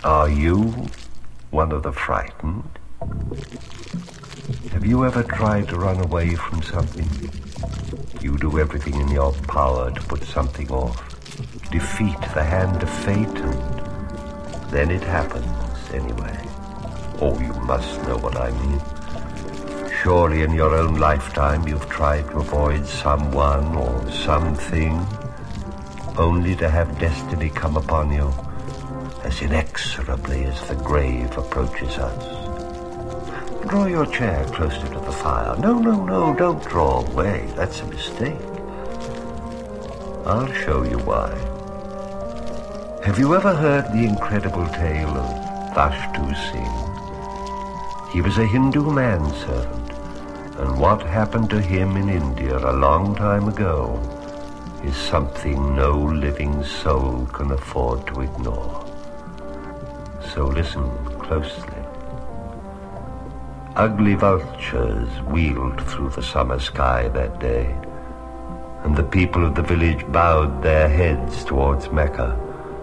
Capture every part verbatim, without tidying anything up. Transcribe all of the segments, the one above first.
Are you one of the frightened? Have you ever tried to run away from something? You do everything in your power to put something off, defeat the hand of fate, and then it happens anyway. Oh, you must know what I mean. Surely in your own lifetime you've tried to avoid someone or something, only to have destiny come upon you as inexorably as the grave approaches us. Draw your chair closer to the fire. No, no, no, don't draw away. That's a mistake. I'll show you why. Have you ever heard the incredible tale of Vashtu Singh? He was a Hindu manservant, and what happened to him in India a long time ago is something no living soul can afford to ignore. So listen closely. Ugly vultures wheeled through the summer sky that day, and the people of the village bowed their heads towards Mecca.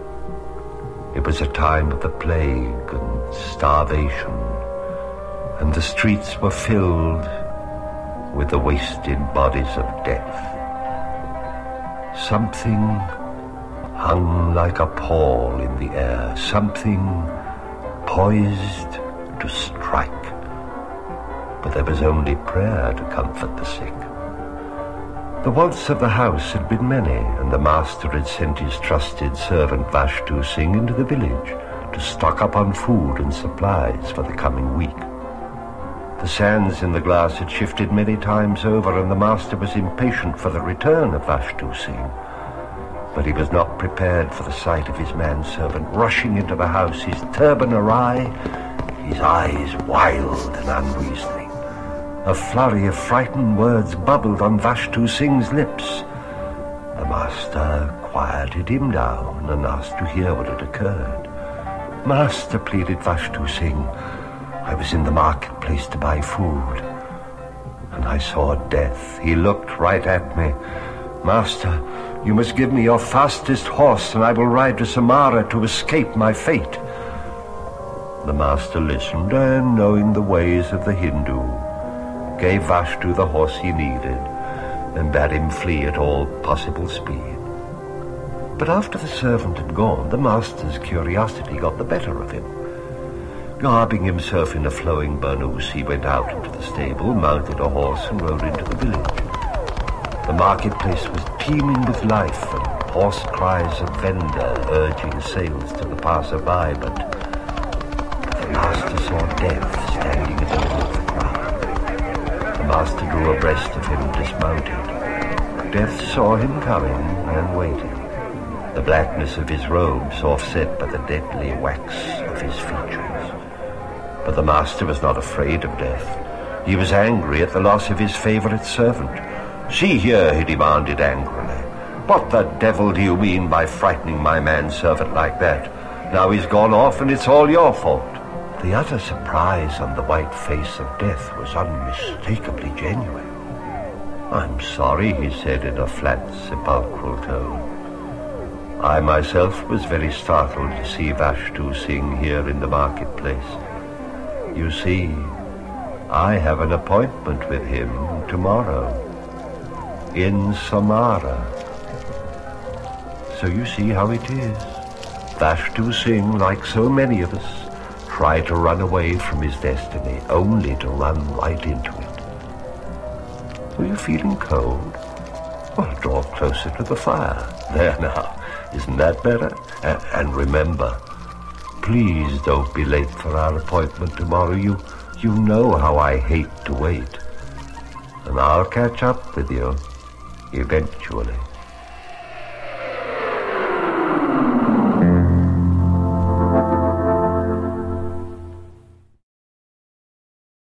It was a time of the plague and starvation, and the streets were filled with the wasted bodies of death. Something hung like a pall in the air, something poised to strike. But there was only prayer to comfort the sick. The wants of the house had been many, and the master had sent his trusted servant Vashtu Singh into the village to stock up on food and supplies for the coming week. The sands in the glass had shifted many times over, and the master was impatient for the return of Vashtu Singh. But he was not prepared for the sight of his manservant rushing into the house, his turban awry, his eyes wild and unreasoning. A flurry of frightened words bubbled on Vashtu Singh's lips. The master quieted him down and asked to hear what had occurred. "Master," pleaded Vashtu Singh, "I was in the marketplace to buy food, and I saw death. He looked right at me. Master, you must give me your fastest horse, and I will ride to Samara to escape my fate." The master listened, and knowing the ways of the Hindu, gave Vashtu the horse he needed, and bade him flee at all possible speed. But after the servant had gone, the master's curiosity got the better of him. Garbing himself in a flowing burnous, he went out into the stable, mounted a horse, and rode into the village. The marketplace was teeming with life, and hoarse cries of vendor urging sales to the passer-by, but the master saw death standing in the middle of the crowd. The master drew abreast of him, dismounted. Death saw him coming and waited, the blackness of his robes offset by the deadly wax of his features. But the master was not afraid of death. He was angry at the loss of his favorite servant. "See here," he demanded angrily. "What the devil do you mean by frightening my manservant like that? Now he's gone off and it's all your fault." The utter surprise on the white face of Death was unmistakably genuine. "I'm sorry," he said in a flat, sepulchral tone. "I myself was very startled to see Vashtu Singh here in the marketplace. You see, I have an appointment with him tomorrow in Samara. So you see how it is. Vashtu Singh, like so many of us, tried to run away from his destiny, only to run right into it. Were you feeling cold? Well, draw closer to the fire. There now, isn't that better? And, and remember, please don't be late for our appointment tomorrow. You, you know how I hate to wait. And I'll catch up with you eventually."